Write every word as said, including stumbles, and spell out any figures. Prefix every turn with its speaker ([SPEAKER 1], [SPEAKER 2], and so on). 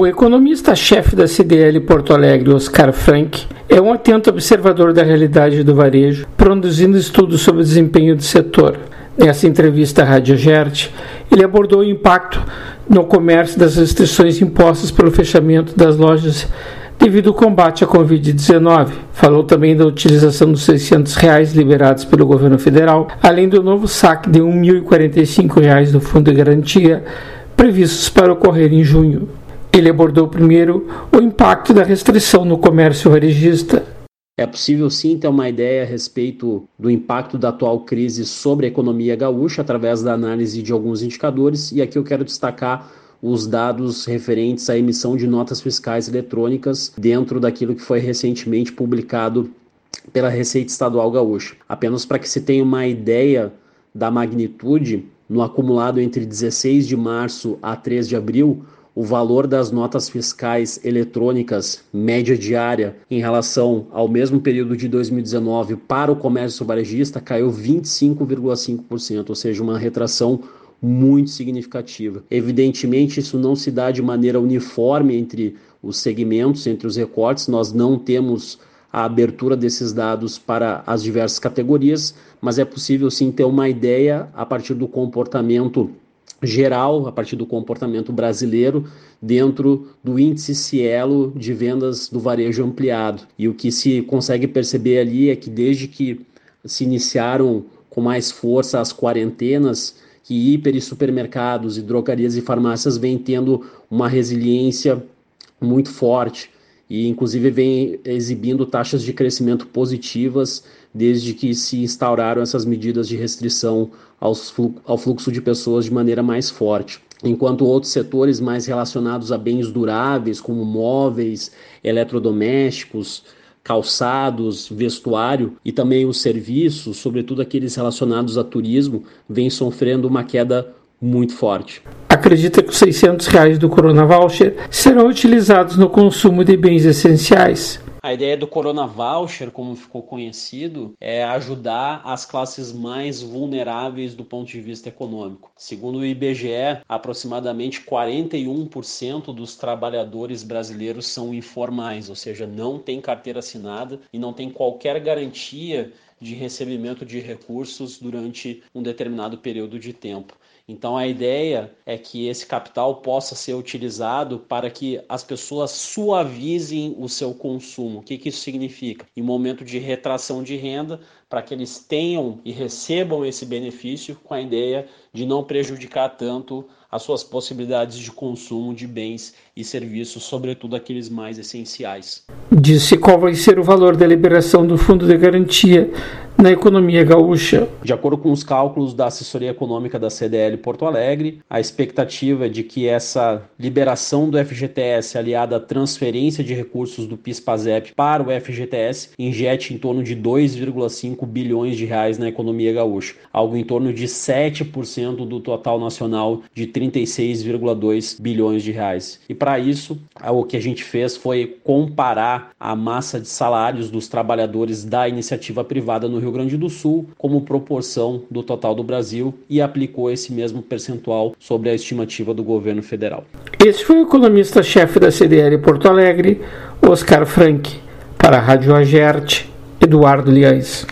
[SPEAKER 1] O economista-chefe da C D L Porto Alegre, Oscar Frank, é um atento observador da realidade do varejo, produzindo estudos sobre o desempenho do setor. Nessa entrevista à Rádio Agerte, ele abordou o impacto no comércio das restrições impostas pelo fechamento das lojas devido ao combate à covid dezenove. Falou também da utilização dos seiscentos reais liberados pelo governo federal, além do novo saque de mil e quarenta e cinco reais do Fundo de Garantia, previstos para ocorrer em junho. Ele abordou primeiro o impacto da restrição no comércio varejista.
[SPEAKER 2] É possível sim ter uma ideia a respeito do impacto da atual crise sobre a economia gaúcha através da análise de alguns indicadores, e aqui eu quero destacar os dados referentes à emissão de notas fiscais eletrônicas dentro daquilo que foi recentemente publicado pela Receita Estadual Gaúcha. Apenas para que se tenha uma ideia da magnitude, no acumulado entre dezesseis de março a três de abril, o valor das notas fiscais eletrônicas média diária em relação ao mesmo período de dois mil e dezenove para o comércio varejista caiu vinte e cinco vírgula cinco por cento, ou seja, uma retração muito significativa. Evidentemente, isso não se dá de maneira uniforme entre os segmentos, entre os recortes. Nós não temos a abertura desses dados para as diversas categorias, mas é possível sim ter uma ideia a partir do comportamento geral, a partir do comportamento brasileiro, dentro do índice Cielo de vendas do varejo ampliado. E o que se consegue perceber ali é que desde que se iniciaram com mais força as quarentenas, que hiper e supermercados e drogarias e farmácias vêm tendo uma resiliência muito forte e inclusive vem exibindo taxas de crescimento positivas desde que se instauraram essas medidas de restrição aos flu- ao fluxo de pessoas de maneira mais forte. Enquanto outros setores mais relacionados a bens duráveis, como móveis, eletrodomésticos, calçados, vestuário e também os serviços, sobretudo aqueles relacionados a turismo, vêm sofrendo uma queda muito forte.
[SPEAKER 1] Acredita que os seiscentos reais do Corona Voucher serão utilizados no consumo de bens essenciais.
[SPEAKER 2] A ideia do Corona Voucher, como ficou conhecido, é ajudar as classes mais vulneráveis do ponto de vista econômico. Segundo o I B G E, aproximadamente quarenta e um por cento dos trabalhadores brasileiros são informais, ou seja, não tem carteira assinada e não tem qualquer garantia de recebimento de recursos durante um determinado período de tempo. Então a ideia é que esse capital possa ser utilizado para que as pessoas suavizem o seu consumo. O que, que isso significa? Em momento de retração de renda, para que eles tenham e recebam esse benefício com a ideia de não prejudicar tanto as suas possibilidades de consumo de bens e serviços, sobretudo aqueles mais essenciais.
[SPEAKER 1] Disse qual vai ser o valor da liberação do Fundo de Garantia na economia gaúcha.
[SPEAKER 2] De acordo com os cálculos da assessoria econômica da C D L Porto Alegre, a expectativa é de que essa liberação do F G T S aliada à transferência de recursos do PIS/PASEP para o F G T S injete em torno de dois vírgula cinco bilhões de reais na economia gaúcha, algo em torno de sete por cento do total nacional de trinta e seis vírgula dois bilhões de reais. E para isso, o que a gente fez foi comparar a massa de salários dos trabalhadores da iniciativa privada no Rio Grande do Sul como proporção do total do Brasil e aplicou esse mesmo percentual sobre a estimativa do governo federal.
[SPEAKER 1] Esse foi o economista-chefe da C D L Porto Alegre, Oscar Frank. Para a Rádio Agerte, Eduardo Liães.